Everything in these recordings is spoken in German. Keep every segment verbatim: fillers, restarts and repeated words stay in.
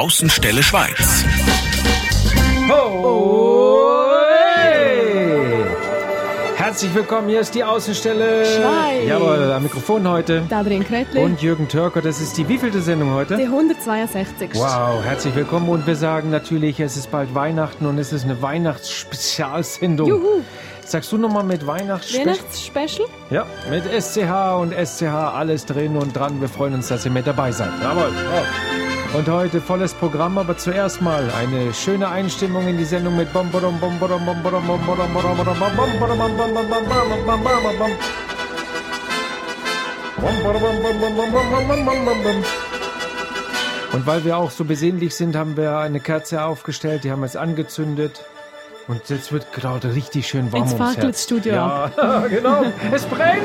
Außenstelle Schweiz. Oh, hey. Herzlich willkommen, hier ist die Außenstelle Schweiz. Jawohl, am Mikrofon heute. Adrian Kretli. Und Jürgen Törker, das ist die wievielte Sendung heute? Die hundertzweiundsechzigste. Wow, herzlich willkommen und wir sagen natürlich, es ist bald Weihnachten und es ist eine Weihnachtsspezialsendung. Juhu. Sagst du nochmal mit Weihnachtsspecial? Weihnachtsspecial? Ja, mit S C H und S C H, alles drin und dran. Wir freuen uns, dass ihr mit dabei seid. Jawohl. Oh. Und heute volles Programm, aber zuerst mal eine schöne Einstimmung in die Sendung mit Bom Bom Bom Bom Bom Bom Bom Bom Bom Bom Bom Bom Bom Bom. Und weil wir auch so besinnlich sind, haben wir eine Kerze aufgestellt, die haben wir jetzt angezündet. Und jetzt wird gerade richtig schön warm ums Herz. Jetzt fackelt das Studio ab. Ja, genau. Es brennt.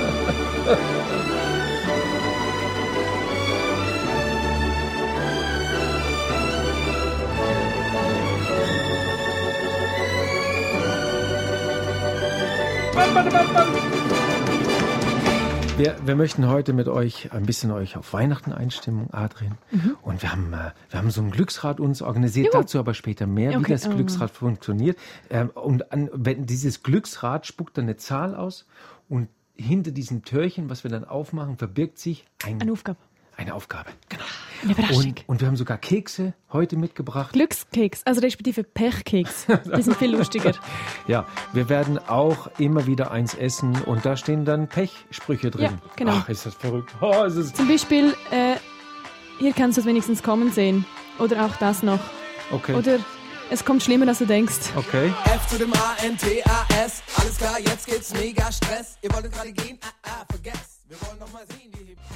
Wir, wir möchten heute mit euch ein bisschen euch auf Weihnachten einstimmen, Adrian. Mhm. Und wir haben, äh, wir haben so ein Glücksrad uns organisiert, Juhu. Dazu aber später mehr, okay. wie das Glücksrad oh. funktioniert. Ähm, und an, wenn dieses Glücksrad spuckt dann eine Zahl aus und hinter diesem Türchen, was wir dann aufmachen, verbirgt sich ein, eine Aufgabe. Eine Aufgabe, genau. Eine Überraschung. Und, und wir haben sogar Kekse heute mitgebracht. Glückskeks, also respektive Pechkeks. Die sind viel lustiger. Ja, wir werden auch immer wieder eins essen und da stehen dann Pechsprüche drin. Ja, genau. Ach, ist das verrückt. Oh, ist es Zum Beispiel, äh, hier kannst du es wenigstens kommen sehen. Oder auch das noch. Okay. Oder es kommt schlimmer, als du denkst. Okay. F zu dem A N T A S. Alles klar, jetzt geht's mega Stress. Ihr wollt gerade gehen? Ah, ah, vergesst. Wir wollen noch mal sehen, die Hip.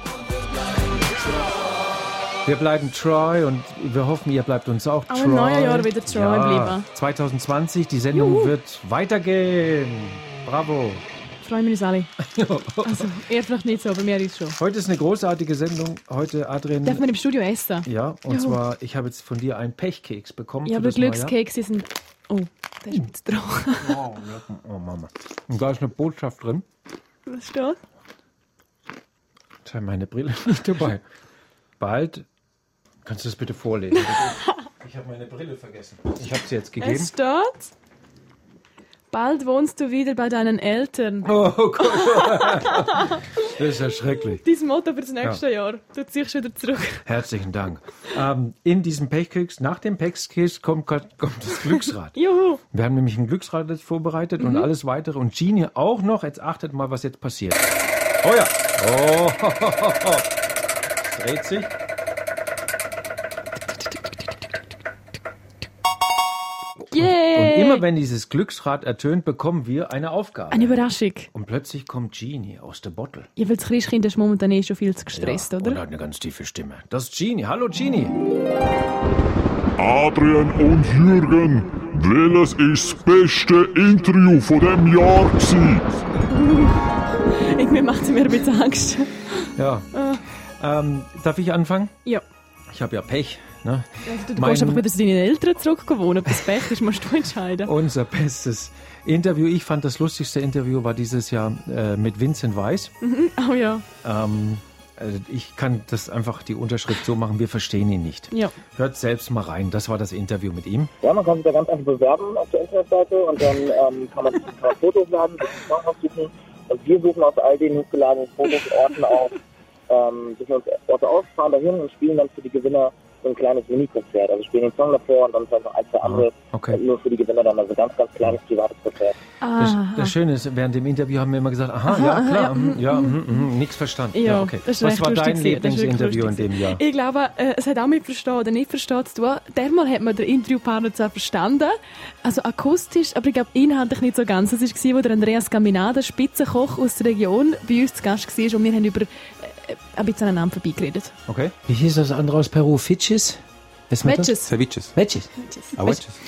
Wir bleiben treu und wir hoffen, ihr bleibt uns auch treu. Auch im neuen Jahr wieder treu ja, bleiben. zwanzig zwanzig, die Sendung Juhu. Wird weitergehen. Bravo. Freuen wir uns alle. Also, ihr vielleicht nicht so, aber mir ist schon. Heute ist eine großartige Sendung. Heute, Adrian... Darf man im Studio essen? Ja, und Juhu. zwar, ich habe jetzt von dir einen Pechkeks bekommen. Ja, aber Glückskekse sind... Oh, der ist jetzt trocken. Oh, oh, Mama. Und da ist eine Botschaft drin. Was steht? Jetzt habe ich meine Brille nicht dabei. Bald... Kannst du das bitte vorlesen? Ich habe meine Brille vergessen. Ich habe sie jetzt gegeben. Es steht... Bald wohnst du wieder bei deinen Eltern. Oh Gott. Das ist ja schrecklich. Dein Motto für das nächste Ja. Jahr. Du ziehst wieder zurück. Herzlichen Dank. Ähm, in diesem Pechkeks, nach dem Pechkeks kommt, kommt das Glücksrad. Juhu. Wir haben nämlich ein Glücksrad jetzt vorbereitet mhm. und alles weitere. Und Genie auch noch. Jetzt achtet mal, was jetzt passiert. Oh ja. Oh. Es dreht sich. Yay. Und immer wenn dieses Glücksrad ertönt, bekommen wir eine Aufgabe. Eine Überraschung. Und plötzlich kommt Genie aus der Bottle. Ja, weil das Christkind ist momentan eh schon viel zu gestresst, ja, oder? Und hat eine ganz tiefe Stimme. Das ist Genie. Hallo Genie. Adrian und Jürgen, welches ist das beste Interview von dem Jahr gewesen? Uh, irgendwie macht es mir ein bisschen Angst. Ja. Uh. Ähm, darf ich anfangen? Ja. Ich habe ja Pech. Ne? Also, du mein, gehst einfach wieder zu deinen Eltern zurückgewohnt. Ob das Pech ist, musst du entscheiden. Unser bestes Interview. Ich fand, das lustigste Interview war dieses Jahr äh, mit Vincent Weiss. Mhm. Oh ja. Ähm, also ich kann das einfach die Unterschrift so machen, wir verstehen ihn nicht. Ja. Hört selbst mal rein. Das war das Interview mit ihm. Ja, man kann sich da ganz einfach bewerben auf der Internetseite und dann ähm, kann man sich ein paar Fotos laden, sich einen Song aussuchen. Und wir suchen aus all den hochgeladenen Fotos Orten auf, ähm, suchen uns Orte aus, fahren dahin und spielen dann für die Gewinner so ein kleines Mini-Konzert. Also spielen den Song davor und dann vielleicht noch ein, zwei andere. Okay. Nur für die Gewinner dann, also ganz, ganz kleines privates Konzert. Das, das Schöne ist, während dem Interview haben wir immer gesagt, aha, aha ja klar, ja, mm, ja mm, mm, nichts verstanden. Ja, ja, okay. Das Was war dein lustig Lieblingsinterview in dem Jahr? Ich glaube, äh, es hat auch mit Verstehen oder nicht Verstehen zu tun. Dermal hat man den Interviewpartner zwar verstanden, also akustisch, aber ich glaube inhaltlich nicht so ganz. Es war, wo der Andreas Gaminada, Spitzenkoch aus der Region, bei uns zu Gast war und wir haben über äh, ein bisschen aneinander vorbeigeredet. Okay. Wie hieß das andere aus Peru? Fitches? Matches. Ceviches. Matches. Aguaches.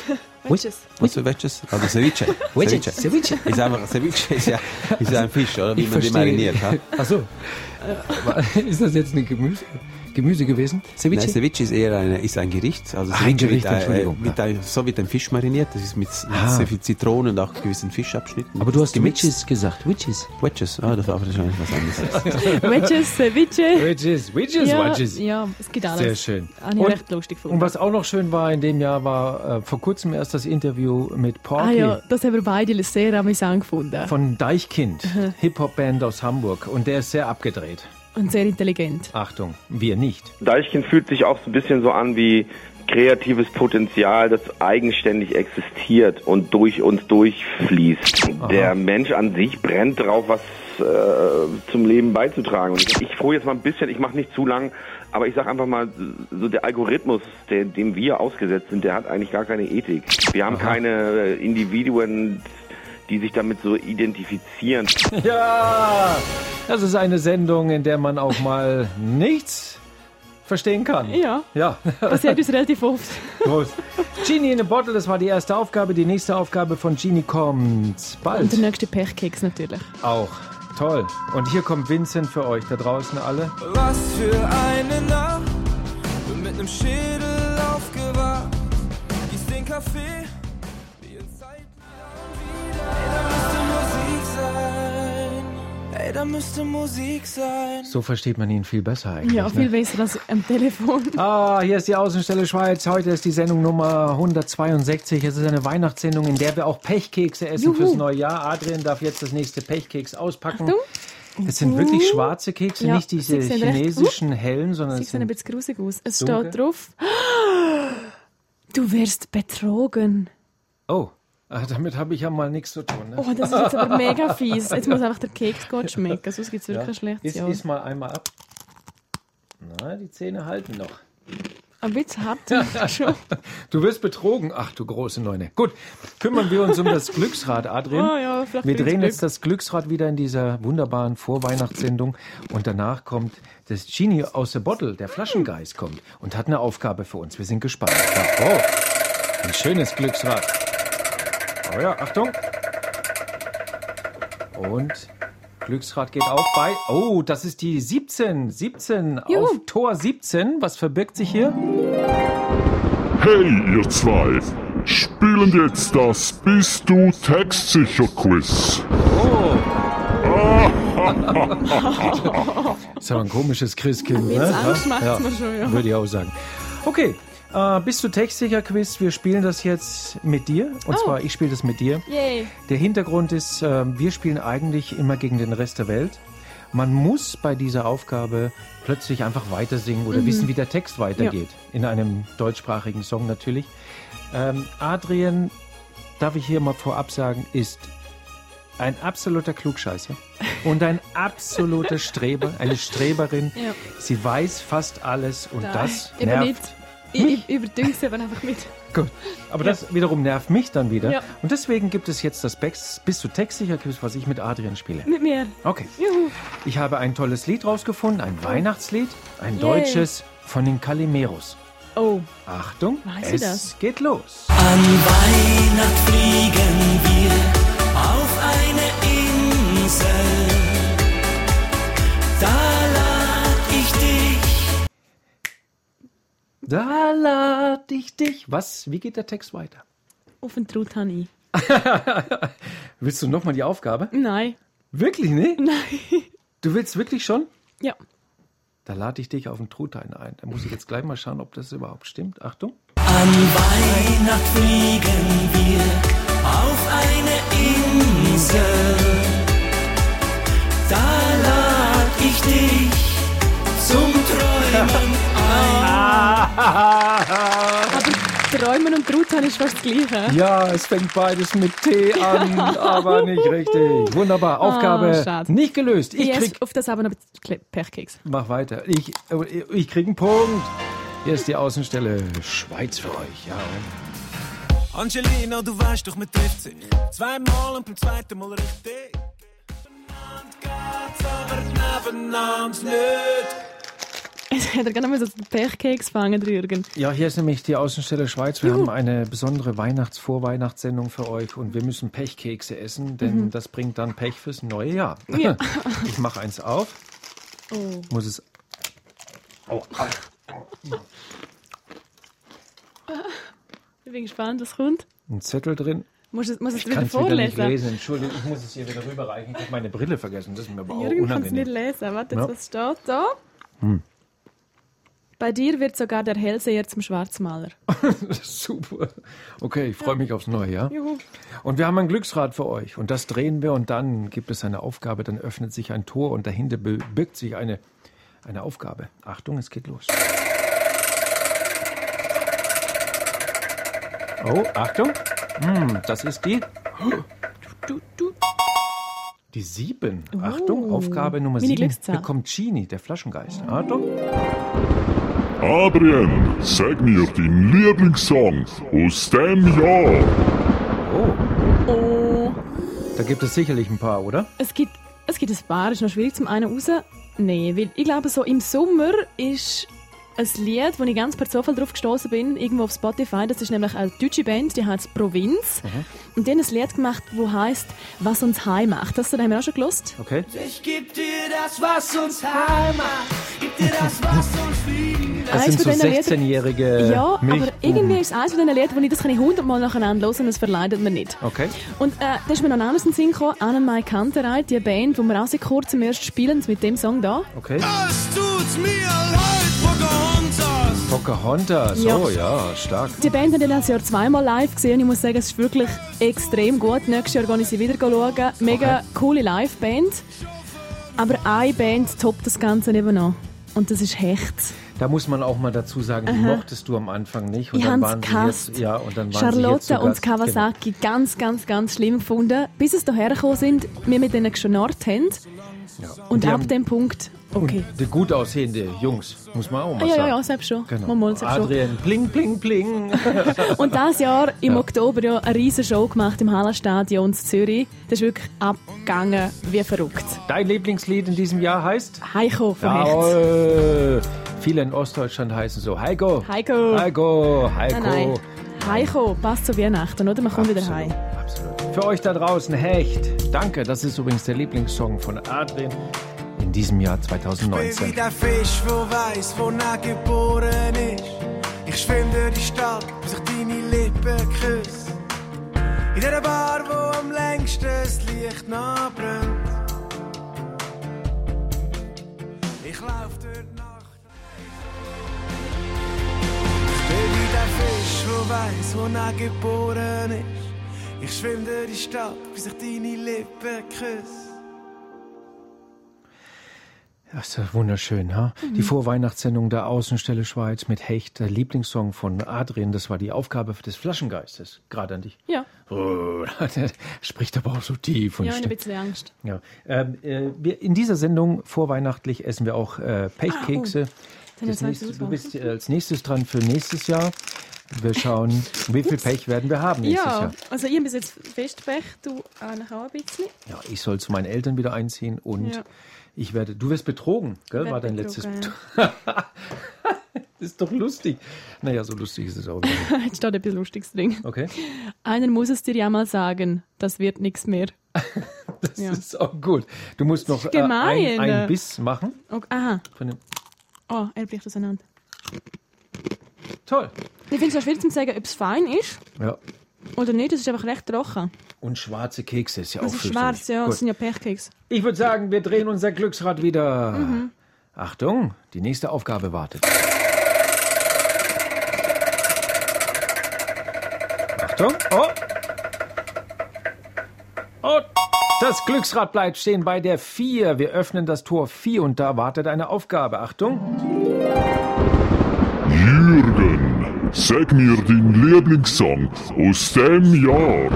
Wedges. Was für Wedges? Also Ceviche. Wedges. Ceviche. Ist einfach, Ceviche ist ja, ist ja ein Fisch, oder? Wie Ich man die verstehe. mariniert. Ha? Ach so. Aber ist das jetzt ein Gemüse, Gemüse gewesen? Ceviche? Nein, Ceviche ist eher eine, ist ein Gericht. Also Ah, ein Ceviche Gericht, wird, äh, Entschuldigung. wird ein, so wird ein Fisch mariniert. Das ist mit, mit Ah. sehr viel Zitronen und auch gewissen Fischabschnitten. Aber du hast gemixt. Wedges gesagt. Wedges. Wedges, ah, das war wahrscheinlich was anderes. Wedges, Ceviche. Wedges. Wedges. Ja, Wedges. ja, es gibt alles. Sehr schön. Habe ich Und- recht lustig gefunden. Und was auch noch schön war in dem Jahr, war äh, vor kurzem erst das Interview mit ah Porky ja, das haben wir beide sehr amüsant gefunden. von Deichkind, Hip-Hop-Band aus Hamburg. Und der ist sehr abgedreht. Und sehr intelligent. Achtung, wir nicht. Deichkind fühlt sich auch so ein bisschen so an wie kreatives Potenzial, das eigenständig existiert und durch uns durchfließt. Aha. Der Mensch an sich brennt drauf, was äh, zum Leben beizutragen. Und ich, ich frohe jetzt mal ein bisschen, ich mache nicht zu lang, aber ich sage einfach mal, so der Algorithmus, der, dem wir ausgesetzt sind, der hat eigentlich gar keine Ethik. Wir haben Aha. keine äh, Individuen, die sich damit so identifizieren. Ja, das ist eine Sendung, in der man auch mal nichts verstehen kann. Ja, Ja, passiert uns relativ oft. Prost. Genie in a Bottle, das war die erste Aufgabe. Die nächste Aufgabe von Genie kommt bald. Und der nächste Pechkeks natürlich. Auch. Toll. Und hier kommt Vincent für euch da draußen alle. Was für eine Nacht, bin mit nem Schädel aufgewacht, gieß den Kaffee, wie in Zeit wieder. Ey, da müsste Musik sein. So versteht man ihn viel besser eigentlich. Ja, viel ne? besser als am Telefon. Ah, hier ist die Außenstelle Schweiz. Heute ist die Sendung Nummer hundertzweiundsechzig. Es ist eine Weihnachtssendung, in der wir auch Pechkekse essen Juhu. fürs neue Jahr. Adrian darf jetzt das nächste Pechkeks auspacken. Achtung. Es sind wirklich schwarze Kekse, Ja, nicht diese sie sehen recht- chinesischen hellen, sondern Sie es sehen ein sind... bisschen grusig aus. Es dunkel. steht drauf, du wirst betrogen. Oh, ah, damit habe ich ja mal nichts zu tun. Ne? Oh, das ist jetzt aber mega fies. Jetzt muss einfach der Keks gut schmecken, sonst gibt es wirklich ein schlechtes Iss, Jahr. iss mal einmal ab. Na, die Zähne halten noch. Ein bisschen hart schon. Du wirst betrogen. Ach, du große Neune. Gut, kümmern wir uns um das Glücksrad, Adrian. Oh ja, vielleicht Wir bringt's drehen Glück. jetzt das Glücksrad wieder in dieser wunderbaren Vorweihnachtssendung. Und danach kommt das Genie aus der Bottle, der Flaschengeist kommt und hat eine Aufgabe für uns. Wir sind gespannt. Ja, oh, ein schönes Glücksrad. Oh ja, Achtung. Und Glücksrad geht auf bei... Oh, das ist die siebzehn. siebzehn Juhu. auf Tor siebzehn. Was verbirgt sich hier? Hey, ihr zwei! Spielen jetzt das Bist du textsicher Quiz. Das ist aber ein komisches Christkind. Jetzt Ne? Angst macht's mir schon, ja. Würde ich auch sagen. Okay, äh, bist du textsicher Quiz? Wir spielen das jetzt mit dir. Und Oh. zwar, ich spiele das mit dir. Yay. Der Hintergrund ist, äh, wir spielen eigentlich immer gegen den Rest der Welt. Man muss bei dieser Aufgabe plötzlich einfach weiter singen oder wissen, wie der Text weitergeht. In einem deutschsprachigen Song natürlich. Ähm, Adrian, darf ich hier mal vorab sagen, ist ein absoluter Klugscheißer und ein absoluter Streber, eine Streberin. Ja. Sie weiß fast alles und Nein, das eben nervt. nicht. Ich, ich überdünge sie aber einfach mit. Gut. Aber das wiederum nervt mich dann wieder. Ja. Und deswegen gibt es jetzt das Bex- Bist du textsicher Quiz, was ich mit Adrian spiele. Mit mir. Okay. Juhu. Ich habe ein tolles Lied rausgefunden, ein Weihnachtslied, ein Yay. deutsches von den Calimeros. Oh. Achtung, Weiß es ich das? geht los. An Weihnacht fliegen wir auf eine Insel. Da lad ich dich. Da lad ich dich. Was? Wie geht der Text weiter? Auf den Truthahn. Willst du nochmal die Aufgabe? Nein. Wirklich, ne? Nein. Du willst wirklich schon? Ja. Da lade ich dich auf den Truthahn ein. Da muss ich jetzt gleich mal schauen, ob das überhaupt stimmt. Achtung. An Weihnacht fliegen wir auf eine Insel. Da lad ich dich zum Träumen ein. Aber Träumen und Truthahn ist fast das Gleiche. Ja, es fängt beides mit T an, aber nicht richtig. Wunderbar, Aufgabe Ah, schade. nicht gelöst. Ich Yes, krieg, auf das aber noch ein bisschen Pechkeks. mach weiter. Ich, äh, ich krieg einen Punkt. Hier ist die Außenstelle Schweiz für euch. Ja. Angelina, du weißt doch, man trifft sich zweimal und beim zweiten Mal richtig. Beieinander geht's, aber nebeneinander nicht. hätte gerne mal so einen Pechkeks fangen, Jürgen. Ja, hier ist nämlich die Außenstelle Schweiz. Wir Juhu. haben eine besondere Weihnachts-Vorweihnachtssendung für euch und wir müssen Pechkekse essen, denn mhm. das bringt dann Pech fürs neue Jahr. Ja. Ich mache eins auf. Oh. Muss es... Oh. Ich bin gespannt, was kommt. Ein Zettel drin. Muss es, muss es ich wieder vorlesen? Wieder nicht lesen. Entschuldigung, ich muss es hier wieder rüberreichen. Ich habe meine Brille vergessen. Das ist mir aber auch Jürgen unangenehm. kann es nicht lesen. Warte, jetzt, ja. was steht da? Hm. Bei dir wird sogar der Hellseher zum Schwarzmaler. Super. Okay, ich freue ja. mich aufs neue Jahr. Juhu. Und wir haben ein Glücksrad für euch. Und das drehen wir und dann gibt es eine Aufgabe. Dann öffnet sich ein Tor und dahinter birgt sich eine, eine Aufgabe. Achtung, es geht los. Oh, Achtung. Hm, das ist die... Du, du. Die sieben. Oh. Achtung, Aufgabe Nummer sieben. Hier kommt Genie, der Flaschengeist. Achtung. Adrian, sag mir den Lieblingssong aus dem Jahr. Oh. Oh. Da gibt es sicherlich ein paar, oder? Es gibt, es gibt ein paar. Ist noch schwierig zum einen raus. Nein, weil ich glaube, so im Sommer ist ein Lied, wo ich ganz per Zufall drauf gestoßen bin, irgendwo auf Spotify. Das ist nämlich eine deutsche Band, die heißt Provinz. Mhm. Und die haben ein Lied gemacht, das heisst «Was uns heim macht». Das haben wir auch schon gelost. Okay. Ich geb dir das, was uns heim macht. Gib dir das, was uns liebt. Das sind so sechzehnjährige Ja, aber irgendwie ist es eines von diesen Liedern, wo ich das kann ich hundertmal nacheinander hören und es verleidet mir nicht. Okay. Und äh, da ist mir noch ein anderes in den Sinn gekommen, Annenmai Kantereit, die Band, die wir auch seit kurzem erst spielen, mit dem Song da. Okay. Das tut's mir leid, Pocahontas. Pocahontas, ja. Oh ja, stark. Die Band hat das Jahr zweimal live gesehen und ich muss sagen, es ist wirklich extrem gut. Nächstes Jahr gehe ich sie wieder schauen. Mega okay. coole Live-Band. Aber eine Band toppt das Ganze eben noch. Und das ist Hecht. Da muss man auch mal dazu sagen, die Aha. mochtest du am Anfang nicht. Und ich dann waren waren sie jetzt, ja, und dann waren Charlotte sie jetzt und Kawasaki genau. ganz, ganz, ganz schlimm gefunden. Bis es hierher gekommen sind, wir mit denen geschnurrt haben. Ja. Und, und ab haben, dem Punkt, okay. Und die gut aussehende Jungs, muss man auch mal ah, ja, sagen. Ja, ja, selbst schon. Genau. Mal, selbst Adrian, schon. bling, bling, bling. Und dieses Jahr im ja. Oktober ja eine riesen Show gemacht im Hallenstadion in Zürich. Das ist wirklich abgegangen wie verrückt. Dein Lieblingslied in diesem Jahr heißt? Heiko von Jawohl. Viele in Ostdeutschland heißen so Heiko. Heiko. Heiko. Heiko. Nein, nein. Heiko passt zu Weihnachten, oder? Man kommt Absolut. wieder heim. Absolut. Für euch da draußen Hecht. Danke, das ist übrigens der Lieblingssong von Adrian in diesem Jahr zweitausendneunzehn. Ich bin wie der Fisch, der weiss, wo er geboren ist. Ich schwimm durch die Stadt, bis ich deine Lippen küsse. In der Bar, wo am längsten das Licht noch brennt. Ich lauf durch die Nacht. Ich bin wie der Fisch, der weiss, wo er geboren ist. Ich schwimm durch die Stadt, bis ich deine Lippen küsse. Das ist ja wunderschön, ha? Mhm. Die Vorweihnachtssendung der Außenstelle Schweiz mit Hecht, der Lieblingssong von Adrian. Das war die Aufgabe des Flaschengeistes. Gerade an dich. Ja. Oh, der spricht aber auch so tief. Und ja, ein bisschen Angst. Ja. Ähm, äh, wir, in dieser Sendung vorweihnachtlich essen wir auch äh, Pechkekse. Ah, oh. Das nächste, du bist äh, als nächstes dran für nächstes Jahr. Wir schauen, wie viel Pech werden wir haben nächstes ja, Jahr. Also ich habe bis jetzt Festpech, du eigentlich auch ein bisschen. Ja, ich soll zu meinen Eltern wieder einziehen und ja. ich werde, du wirst betrogen, gell, war dein letztes... Ja. Das ist doch lustig. Naja, so lustig ist es auch wieder. Jetzt steht ein bisschen lustiges Ding. Okay. Einer muss es dir ja mal sagen, das wird nichts mehr. Das ja. ist auch gut. Du musst noch äh, ein, ein Biss machen. Okay. Aha. Von dem oh, er bricht auseinander. Toll. Ich finde es auch schwierig zu sagen, ob es fein ist ja. oder nicht. Es ist einfach recht trocken. Und schwarze Kekse ist ja das auch ist schwarz, ja. Gut. Das sind ja Pechkekse. Ich würde sagen, wir drehen unser Glücksrad wieder. Mhm. Achtung, die nächste Aufgabe wartet. Achtung. Oh. Oh. Das Glücksrad bleibt stehen bei der vier. Wir öffnen das Tor vier und da wartet eine Aufgabe. Achtung. Jürgen, sag mir den Lieblingssong aus dem Jahr.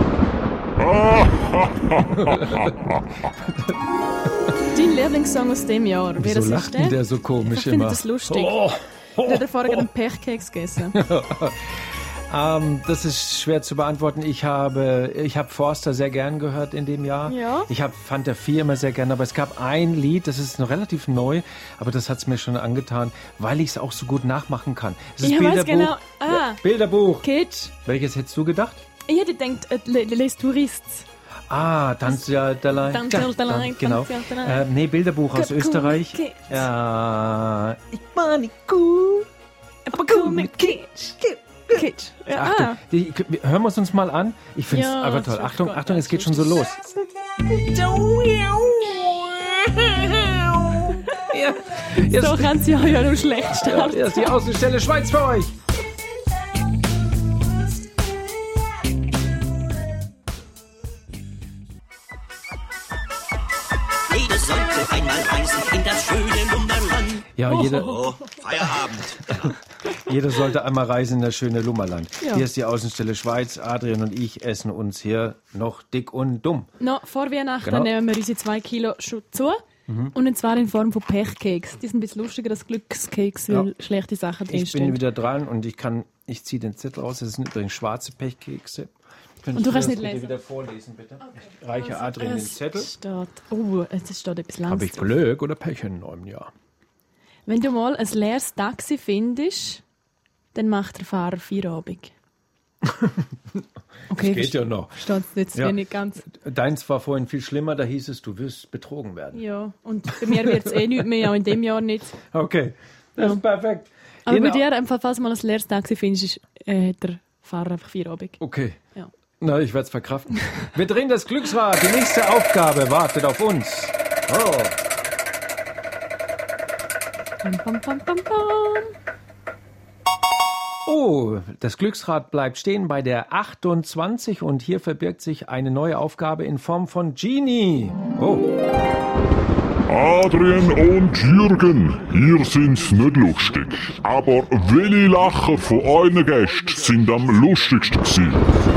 Dein Lieblingssong aus dem Jahr. Wieso das lacht denn der so komisch ich immer? Ich finde das lustig. Oh. Oh. Der hat vorher oh. einen Pechkeks gegessen. Ähm, das ist schwer zu beantworten. Ich habe, ich habe Forster sehr gern gehört in dem Jahr. Ja. Ich habe Fanta vier immer sehr gern, aber es gab ein Lied, das ist noch relativ neu, aber das hat es mir schon angetan, weil ich es auch so gut nachmachen kann. Es ist Ich weiß Bilderbuch. genau. Ah. Ja, Bilderbuch. Kitsch. Welches hättest du gedacht? Ich hätte gedacht, äh, Les, Les Touristes. Ah, Tanz ja der Lein. Tanz ja der Lein, Genau. Tanz ja der Lein. Äh, nee, Bilderbuch aus Cool Österreich. mit Kitsch. Ja. Ich war nicht cool. Aber cool mit Kitsch. Kitsch. Ja, Ach, ah. du, die, hören wir es uns mal an. Ich finde es Ja, einfach das toll. ist Achtung, gut. Achtung, es geht schon so los. Ja, jetzt, So kann sie ja ja nur schlecht starten. hier ist die Außenstelle Schweiz für euch. Jeder sollte einmal reisen in das schöne Lummerland. Ja, jeder, Oh, Feierabend. jeder sollte einmal reisen in das schöne Lummerland. Ja. Hier ist die Außenstelle Schweiz. Adrian und ich essen uns hier noch dick und dumm. No, vor Weihnachten Genau. nehmen wir unsere zwei Kilo schon zu. Und zwar in Form von Pechkeks. Die sind ein bisschen lustiger als Glückskeks, weil Ja. schlechte Sachen Ich bin drinstehen. wieder dran und ich kann, ich ziehe den Zettel aus. Das sind übrigens schwarze Pechkekse. Könntest Und du kannst das nicht bitte lesen. wieder vorlesen, bitte? Ich reiche Adrian den Es Zettel. steht, oh, es steht etwas Habe Langes ich drauf. Glück oder Pech in einem Jahr? Wenn du mal ein leeres Taxi findest, dann macht der Fahrer Feierabend. Okay, Geht ja noch. Steht jetzt Ja. nicht ganz. Deins war vorhin viel schlimmer, da hieß es, du wirst betrogen werden. Ja, und bei mir wird es eh nicht mehr, auch in dem Jahr nicht. Okay, das ist perfekt. Aber Genau. bei dir, einfach, falls du mal ein leeres Taxi findest, ist, äh, hat der Fahrer einfach Feierabend. Okay. Ja. Na, ich werde es verkraften. Wir drehen das Glücksrad. Die nächste Aufgabe wartet auf uns. Oh. Pam, pam, pam, pam, pam. Oh, das Glücksrad bleibt stehen bei der achtundzwanzig und hier verbirgt sich eine neue Aufgabe in Form von Genie. Oh, Adrian und Jürgen, ihr sind's nicht lustig. Aber welche Lachen von euren Gästen sind am lustigsten gewesen?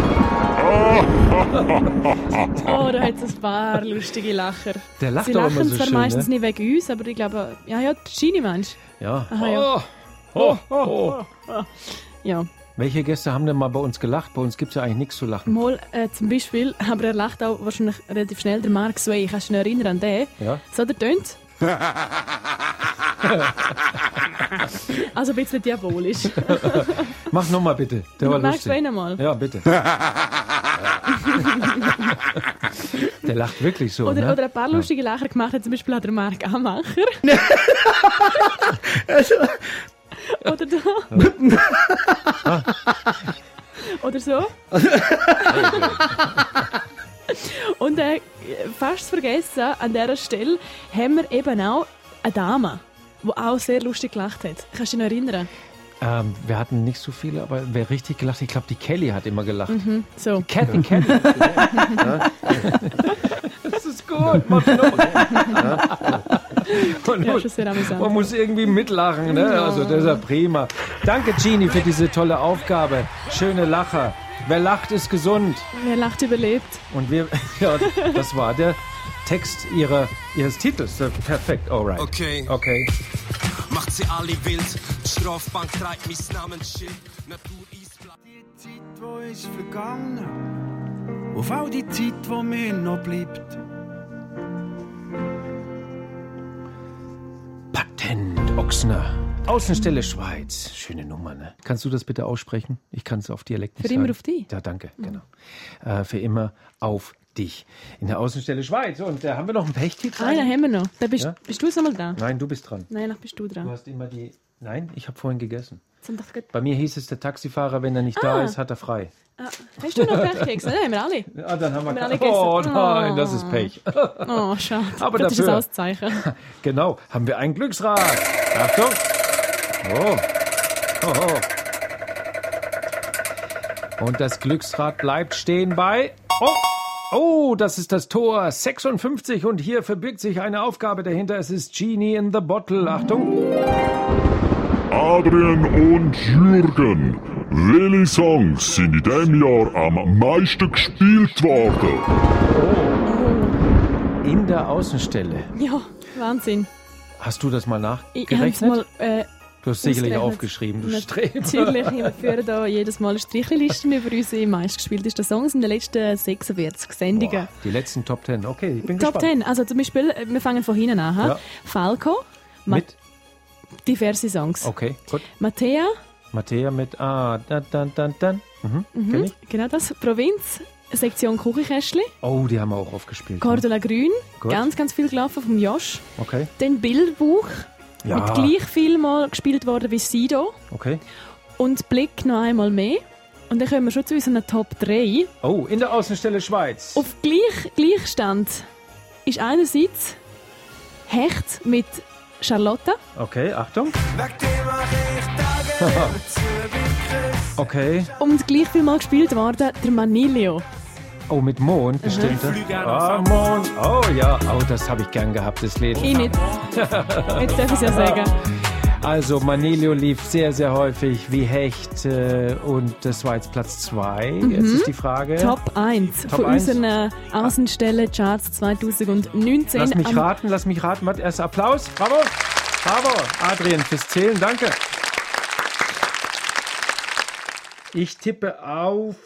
Oh, da hat es ein paar lustige Lacher. der lacht Sie doch lachen immer so zwar schön, meistens ne? nicht wegen uns, aber ich glaube, ja, ja, die Gini meinst Ja. Aha, ja. Oh, oh, oh. du? Ja. Welche Gäste haben denn mal bei uns gelacht? Bei uns gibt's ja eigentlich nichts zu lachen. Mal äh, zum Beispiel, aber er lacht auch wahrscheinlich relativ schnell, der Mark Sway. Kannst du dich noch erinnern an den? Ja. So, der tönt. Also ein bisschen diabolisch. Mach nochmal bitte. Der war Mark lustig. Sway nochmal. Ja, bitte. Der lacht wirklich so. Oder, ne? oder ein paar lustige Lacher gemacht hat zum Beispiel auch der Mark Amacher. Oder da. Oder so. Und äh, fast vergessen, an dieser Stelle haben wir eben auch eine Dame, die auch sehr lustig gelacht hat. Kannst du dich noch erinnern? Ähm, wir hatten nicht so viele, aber wer richtig gelacht, ich glaube, die Kelly hat immer gelacht. So. Kathy Kelly. Ja. Das ist gut. Mach noch. Ja. Man, Ja, muss, schon sehr amüsant. man muss irgendwie mitlachen, ne? Also das ist ja prima. Danke, Genie, für diese tolle Aufgabe. Schöne Lacher. Wer lacht, ist gesund. Wer lacht, überlebt. Und wir, ja, das war der Text ihrer, ihres Titels. Perfekt, alright. Okay. Okay. Macht sie alle wild. Die Strafbank trägt mein Namensschild. Natur ist blau. Die Zeit, die ist vergangen, auf all die Zeit, die mir noch bleibt. Patent Ochsner. Außenstelle Schweiz. Schöne Nummer, ne? Kannst du das bitte aussprechen? Ich kann es auf Dialekt nicht Für sagen. immer auf dich? Ja, danke, genau. Äh, für immer auf dich. In der Außenstelle Schweiz. Und da haben wir noch einen Pechtipp. Ah, den haben wir noch. Da bist, Ja? bist du jetzt einmal da? Nein, du bist dran. Nein, dann bist du Du dran. hast immer die... Nein, ich habe vorhin gegessen. Sind doch gut. Bei mir hieß es, der Taxifahrer, wenn er nicht da Ah. ist, hat er frei. Ah, hast du noch Pechkeks? Nein, haben wir alle. Ja, dann haben wir... Haben wir alle oh gegessen? nein, Oh. das ist Pech. Oh, schade. Aber das ist ein dafür- Auszeichen. Genau, haben wir ein Glücksrad. Achtung. Oh. Oh, oh. Und das Glücksrad bleibt stehen bei... Oh. Oh, das ist das Tor sechsundfünfzig und hier verbirgt sich eine Aufgabe dahinter. Es ist Genie in the Bottle. Achtung. Adrian und Jürgen, welche Songs sind in diesem Jahr am meisten gespielt worden? In der Außenstelle. Ja, Wahnsinn. Hast du das mal Ich habe es nachgerechnet? mal äh, Du hast sicherlich Ausgerechnet. aufgeschrieben, du Streber. Natürlich, wir führen da jedes Mal eine Strichlisten über unsere meistgespieltesten Songs in den letzten sechsundvierzig Sendungen. Boah, die letzten Top Ten. Okay, ich bin Top gespannt. Ten, also zum Beispiel, wir fangen von hinten an. Ja. Falco, Ma- Mit? diverse Songs. Okay, gut. Mattea, Mattea mit Ah, dann, dann, dann, dann. Mhm, kenn ich. genau das. Provinz, Sektion Kuchenkästchen. Oh, die haben wir auch aufgespielt. Cordula Grün, Gut. ganz, ganz viel gelaufen vom Josh. Okay, Dann Bilderbuch, Ja. mit gleich viel mal gespielt worden wie Sido. okay. Und Blick noch einmal mehr. Und dann kommen wir schon zu unseren Top drei. Oh, in der Außenstelle Schweiz. Auf gleich, Gleichstand ist einerseits Hecht mit Charlotte. Okay, Achtung. Weg dem mach ich Tage zu Küss. Okay. Und gleich viel mal gespielt worden der Manilio. Oh, mit Mond, bestimmt. Ah, Mond. Oh ja, oh, das habe ich gern gehabt, das Lied. Ich nicht. Jetzt darf ich es ja sagen. Also Manilio lief sehr, sehr häufig wie Hecht äh, und das war jetzt Platz zwei. Jetzt ist die Frage. Top eins Top von eins. unseren Außenstelle-Charts zwanzig neunzehn. Lass mich Am- raten, lass mich raten. Warte, erst Applaus. Bravo. Bravo, Adrian, fürs Zählen. Danke. Ich tippe auf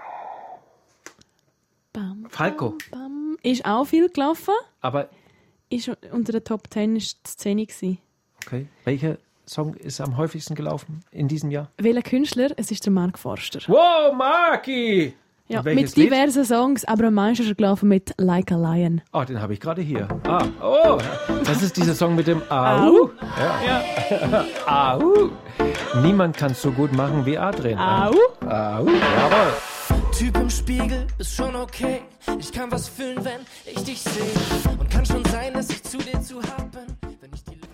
Bam, Falco. bam. Ist auch viel gelaufen. Aber, Ist unter den Top zehn ist die Szene gewesen. okay. Welcher Song ist am häufigsten gelaufen in diesem Jahr? Welcher Künstler? Es ist der Mark Forster. Wow, Marki! Ja, Und welches mit Lied? diversen Songs, aber am meisten ist er gelaufen mit Like a Lion. Oh, den habe ich gerade hier. Ah, oh, das ist dieser Song mit dem Au. Ja. Au. Niemand kann es so gut machen wie Adrian. Au. Au. Jawohl. Typ im Spiegel ist schon okay. Ich kann was fühlen, wenn ich dich sehe. Und kann schon sein, dass ich zu dir zu hart bin. Wenn ich die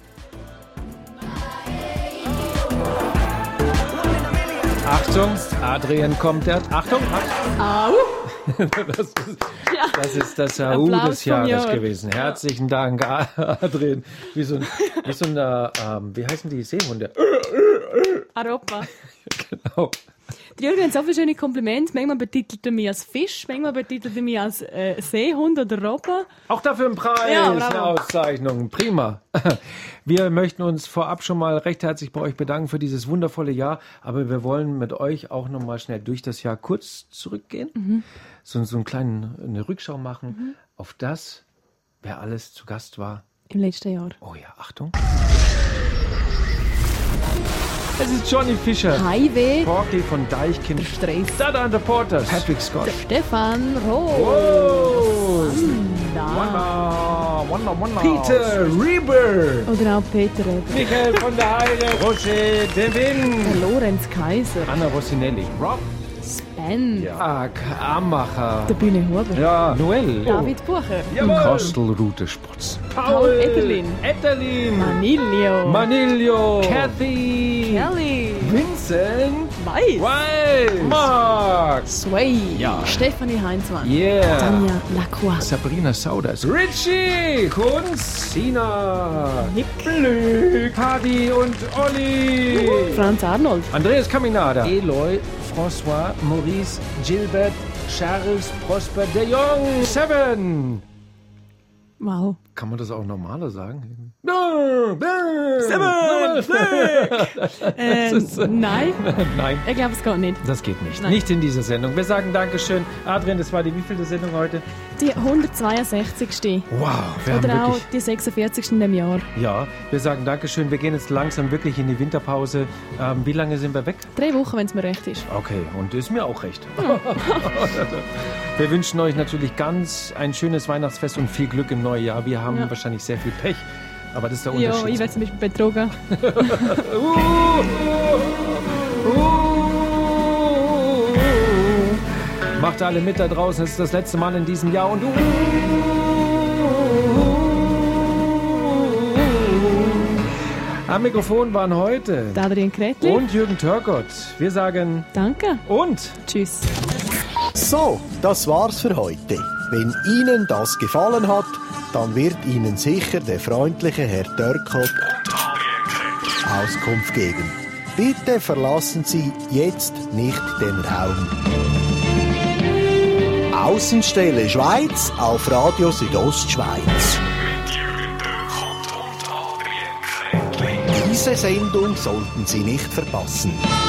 Achtung, Adrian kommt. Der, Achtung, Achtung. Au. Das ist Ja. das, ist das Au Applaus des vom Jahres Jahr. gewesen. Herzlichen Dank, Adrian. Wie so ein, wie so ein äh, ähm, wie heißen die Seehunde? Europa. Genau. Die Jürgen haben so viele schöne Komplimente. Manchmal betitelt er mich als Fisch, manchmal betitelt er mich als äh, Seehund oder Robber. Auch dafür ein Preis, Ja, eine bravo. Auszeichnung. Prima. Wir möchten uns vorab schon mal recht herzlich bei euch bedanken für dieses wundervolle Jahr. Aber wir wollen mit euch auch noch mal schnell durch das Jahr kurz zurückgehen. Mhm. So, so einen kleinen, eine Rückschau machen auf das, wer alles zu Gast war. Im letzten Jahr. Oh ja, Achtung. Es ist Johnny Fischer. Highway. Porky von Deichkind. Stress. Dada and the Porters. Patrick Scott. Der Stefan Roth. Oh. Da. Wonder, wonder, wonder. Peter Rieber. Oder auch Peter Reb. Michael von der Heide. Roger Devin. Der Lorenz Kaiser. Anna Rossinelli. Rob. Ben. Mark Amacher. Der Bühne Huber. Ja. Noel. David Bucher. Kostelrute Sputz. Paul Etterlin. Etterlin. Manilio. Manilio. Kathy. Kelly. Vincent. Weiß. Weiß. Mark. Sway. Ja. Stefanie Heinzmann. Yeah. Tanja Lacroix. Sabrina Sauders. Richie. Kunz. Sina. Nick. Blück. Hadi und Olli. Franz Arnold. Andreas Caminada. Eloy. François. Maurice. Gilbert. Charles. Prosper de Jong. Seven. Wow. Kann man das auch normaler sagen? Ähm, nein, Nein, ich glaube, es geht nicht. das geht nicht. Nein. Nicht in dieser Sendung. Wir sagen Dankeschön. Adrian, das war die wievielte Sendung heute? Die hundertzweiundsechzigste. Wow, wir haben Oder auch wirklich... die sechsundvierzigste in dem Jahr. Ja, wir sagen Dankeschön. Wir gehen jetzt langsam wirklich in die Winterpause. Ähm, wie lange sind wir weg? Drei Wochen, wenn es mir recht ist. Okay, und ist mir auch recht. Wir wünschen euch natürlich ganz ein schönes Weihnachtsfest und viel Glück im neuen Jahr. Wir haben Ja. wahrscheinlich sehr viel Pech, aber das ist der Ja, Unterschied. ich werde zum Beispiel betrogen. Macht alle mit da draußen, es ist das letzte Mal in diesem Jahr und am Mikrofon waren heute Adrian Kretli. und Jürgen Törkott. Wir sagen Danke. und Tschüss. So, das war's für heute. Wenn Ihnen das gefallen hat, dann wird Ihnen sicher der freundliche Herr Törkott Auskunft geben. Bitte verlassen Sie jetzt nicht den Raum. Außenstelle Schweiz auf Radio Südostschweiz. Diese Sendung sollten Sie nicht verpassen.